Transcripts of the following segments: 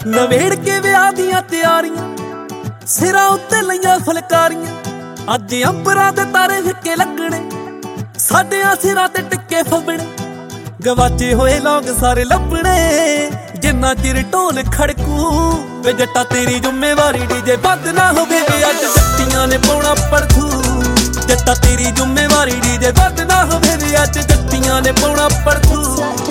ਨਵੇੜ ਕੇ ਵਿਆਹ ਦੀਆਂ ਤਿਆਰੀਆਂ, ਸਿਰਾਂ ਉੱਤੇ ਲਈਆਂ ਫੁਲਕਾਰੀਆਂ। ਅੱਜ ਅੰਬਰਾਂ ਦੇ ਤਾਰੇ ਫਿੱਕੇ ਲੱਗਣੇ, ਸਾਡਿਆਂ ਸਿਰਾਂ ਤੇ ਟਿੱਕੇ ਫੱਬਣੇ। ਗਵਾਚੇ ਹੋਏ ਲੋਕ ਸਾਰੇ ਲੱਭਣੇ, ਜਿੰਨਾ ਚਿਰ ਢੋਲ ਖੜਕੂ। ਵੇ ਜੱਟਾ ਤੇਰੀ ਜ਼ਿੰਮੇਵਾਰੀ ਡੀਜੇ ਬੰਦ ਨਾ ਹੋਵੇ, ਵੇ ਅੱਜ ਜੱਟੀਆਂ ਨੇ ਪਾਉਣਾ ਪਰਥੂ। ਜੱਟਾ ਤੇਰੀ ਜ਼ਿੰਮੇਵਾਰੀ ਡੀਜੇ ਬੰਦ ਨਾ ਹੋਵੇ, ਵੇ ਅੱਜ ਜੱਟੀਆਂ ਨੇ ਪਾਉਣਾ ਪਰਥੂ।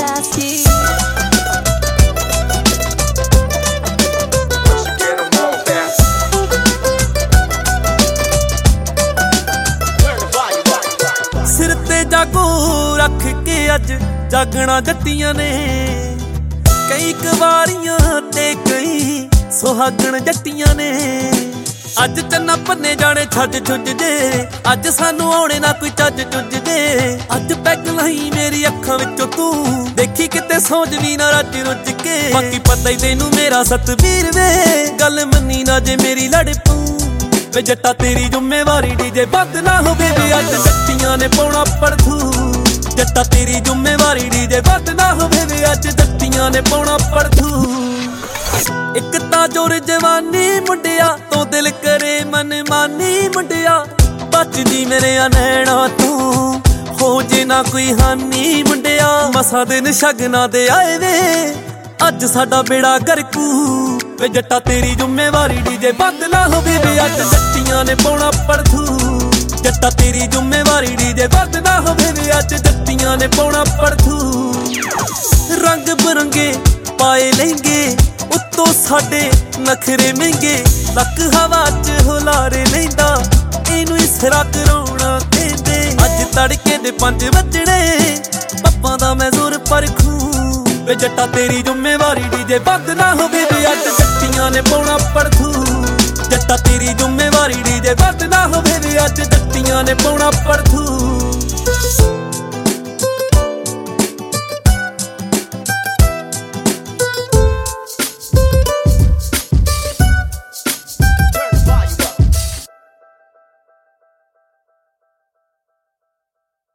ਸਿਰ ਤੇ ਜਾਗੋ ਰੱਖ ਕੇ ਅੱਜ ਜਾਗਣਾ ਜੱਟੀਆਂ ਨੇ, ਕਈ ਕੁਵਾਰੀਆਂ ਤੇ ਕਈ ਸੁਹਾਗਣ ਜੱਟੀਆਂ ਨੇ। ਅੱਜ ਚੰਨਾ ਪੰਨੇ ਜਾਣੇ ਛੱਜ ਛੁੱਜ ਜੇ, ਅੱਜ ਸਾਨੂੰ ਆਉਣੇ ਨਾ ਕੋਈ ਚੱਜ ਚੁੱਜ ਜੇ। ਅੱਜ ਪੈਗ ਨਹੀਂ ਮੇਰੀ ਅੱਖਾਂ ਵਿੱਚੋਂ ਤੂੰ, ਦੇਖੀ ਕਿਤੇ ਸੌਂਜ ਵੀ ਨਾ ਰੱਜ ਰੁੱਝ ਕੇ। ਬਾਕੀ ਪਤਾ ਹੀ ਤੈਨੂੰ ਮੇਰਾ ਸਤਵੀਰ ਵੇ, ਗੱਲ ਮੰਨੀ ਨਾ ਜੇ ਮੇਰੀ ਲੜ ਪਊ। ਵੇ ਜੱਟਾ ਤੇਰੀ ਜ਼ਿੰਮੇਵਾਰੀ ਡੀਜੇ ਬੰਦ ਨਾ ਹੋਵੇ, ਵੇ ਅੱਜ ਜੱਟੀਆਂ ਨੇ ਪਾਉਣਾ ਪਰਥੂ। ਜੱਟਾ ਤੇਰੀ ਜ਼ਿੰਮੇਵਾਰੀ ਡੀਜੇ ਬੰਦ ਨਾ ਹੋਵੇ, ਵੇ ਅੱਜ ਜੱਟੀਆਂ ਨੇ ਪਾਉਣਾ ਪਰਥੂ। ਇੱਕ ਤਾਂ ਜੋਰ ਜਵਾਨੀ ਮੁੰਡਿਆ, ਤੋਂ ਦਿਲ ਕਰੇ ਮਨਮਾਨੀ ਮੁੰਡਿਆ। ਬਚਦੀ ਮੇਰੇ ਨੈਣਾ ਤੂੰ, ਹੋ ਜੇ ਨਾ ਕੋਈ ਹਾਨੀ ਮੁੰਡਿਆ। ਮਸਾਂ ਦਿਨ ਸ਼ਗਨਾਂ ਦੇ ਆਏ ਵੇ, ਅੱਜ ਸਾਡਾ ਬੇੜਾ ਗਰਕੂ। ਵੇ ਜੱਟਾ ਤੇਰੀ ਜ਼ਿੰਮੇਵਾਰੀ ਡੀਜੇ ਬੰਦ ਨਾ ਹੋਵੇ, ਵੇ ਅੱਜ ਜੱਟੀਆਂ ਨੇ ਪਾਉਣਾ ਪਰਥੂ। ਜੱਟਾ ਤੇਰੀ ਜ਼ਿੰਮੇਵਾਰੀ ਡੀਜੇ ਬੰਦ ਨਾ ਹੋਵੇ, ਵੇ ਅੱਜ ਜੱਟੀਆਂ ਨੇ ਪਾਉਣਾ ਪਰਥੂ। ਰੰਗ ਬਰੰਗੇ ਪਾਏ ਲਹਿੰਗੇ, ਉੱਤੋਂ ਸਾਡੇ ਨਖਰੇ ਮਹਿੰਗੇ। ਲੱਕ ਹਵਾ 'ਚ ਹੁਲਾਰੇ ਲੈਂਦਾ, ਇਹਨੂੰ ਇਸਰਾ ਕਰਾਉਣਾ ਕਹਿੰਦੇ। ਅੱਜ ਤੜਕੇ ਦੇ 5 ਵੱਜਣੇ, ਪੱਪਾਂ ਦਾ ਮੈਂ ਜ਼ੋਰ ਪਰਖੂ। ਵੇ ਜੱਟਾ ਤੇਰੀ ਜ਼ਿੰਮੇਵਾਰੀ ਡੀਜੇ ਬੰਦ ਨਾ ਹੋਵੇ, ਵੇ ਅੱਜ ਜੱਟੀਆਂ ਨੇ ਪਾਉਣਾ ਪਰਥੂ। ਜੱਟਾ ਤੇਰੀ ਜ਼ਿੰਮੇਵਾਰੀ ਡੀਜੇ ਬੰਦ ਨਾ ਹੋਵੇ, ਵੇ ਅੱਜ ਜੱਟੀਆਂ ਨੇ ਪਾਉਣਾ ਪਰਥੂ।